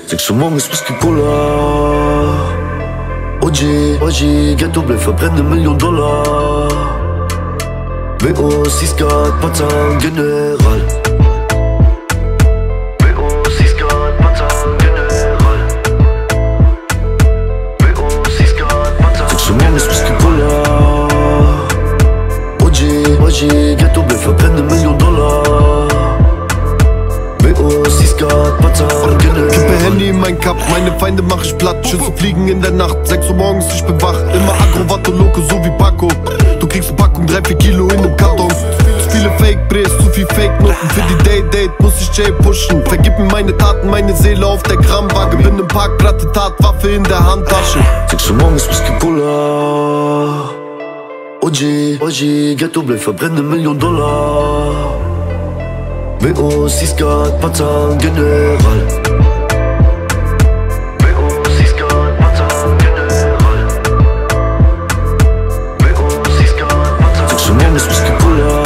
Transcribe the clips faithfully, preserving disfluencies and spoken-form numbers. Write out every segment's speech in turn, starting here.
sechs Uhr morgens Whisky Cola. O G, O G, Ghetto bleib verbrenne Million Dollar. B O, Siskat, Patan, General. B O, Siskat, Patan, General. B O, Siskat, Patan, sechs Uhr morgens Whisky Cola. O G, O G, Ghetto bleib verbrenne Million Dollar. B O, Siskat, Patan, General. Kippe Handy in mein Cup, meine Feinde mach ich platt. Schüsse fliegen in der Nacht, sechs Uhr morgens, ich bin wach. Immer aggro, Vato, Loco, so wie Paco. Du kriegst eine Packung, drei, vier Kilo in nem Karton. Zu viele Fake-Bres, zu viel Fake-Noten. Für die Day-Date muss ich Jay pushen. Vergib mir meine Taten, meine Seele auf der Grammwaage. Bin im Park, Platte, Tat, Waffe in der Handtasche. sechs Uhr morgens Whisky Cola. O G, O G, Ghetto bleib verbrenne Million Dollar. B O, Siskat, Patan, General. B O, Siskat, Patan, General. B O, Siskat, Patan, sechs Uhr morgens Whisky Cola.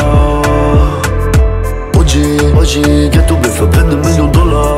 O G, O G, Ghetto bleib verbrenne Million Dollar.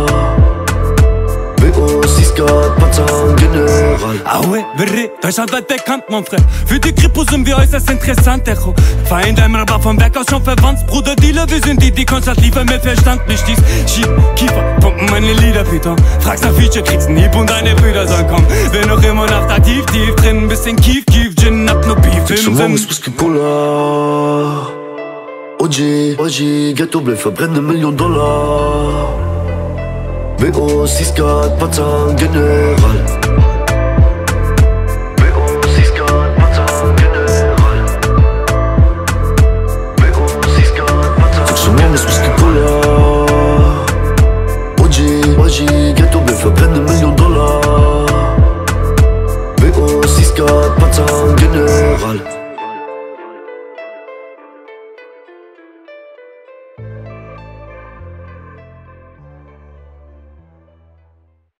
B O, Siskat, Patan, General. Ah ouais, verré, Deutschland bleibt bekannt, mon frère. Für die Kripo sind wir äußerst interessant, Echo. Feind im Rapper vom Werk aus schon verwandt. Bruder, Dealer, wir sind die, die konstant liefern mit Verstand. Nicht dies, Schieb, Kiefer, pumpen meine Lieder, Peter. Fragst nach Feature, kriegst einen Hieb und deine Brüder sollen kommen. Bin noch immer Nacht aktiv, tief drin, ein bisschen Kief, Kief, Gin, hab nur Beef. sechs Uhr morgens Whisky Cola. O G, O G, Ghetto bleib verbrenne Million Dollar. B O, Siskat, Patan, General.